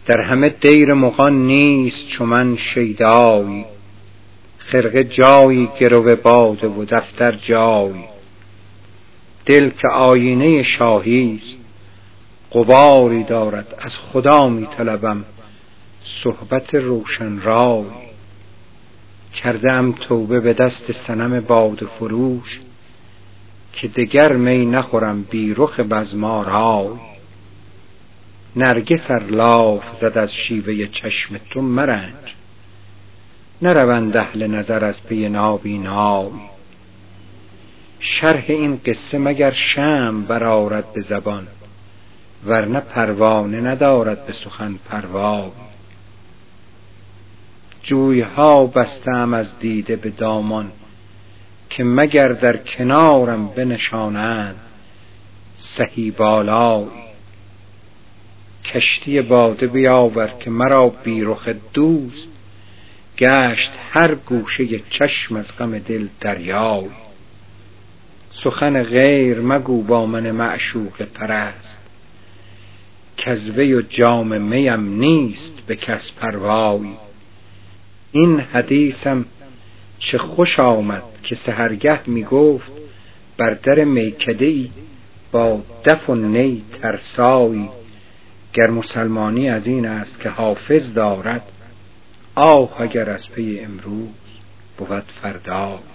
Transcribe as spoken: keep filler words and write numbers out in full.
در همه دیر مغان نیست چو من شیدایی، خرقه جایی گرو باده و دفتر جایی. دل که آیینه شاهیست غباری دارد، از خدا می طلبم صحبت روشن رای. کرده ام توبه به دست صنم باده فروش، که دگر می نخورم بی رخ بزم آرای. نرگس ار لاف زد از شیوه چشم تو مرنج، نروند اهل نظر از پی نابینای. شرح این قصه مگر شمع برآرد به زبان، ورنه پروانه ندارد به سخن پروای. جویها بستم از دیده به دامان، که مگر در کنارم بنشانند سهی بالای. کشتی باده بیاور که مرا بی رخ دوست، گشت هر گوشه چشم از غم دل دریای. سخن غیر مگو با من معشوق پرست، کز وی و جام میم نیست به کس پروای. این حدیثم چه خوش آمد که سحرگه می گفت، بر در میکده ای با دف و نی ترسایی. گر مسلمانی از این است که حافظ دارد، آه اگر از پی امروز بود فردا.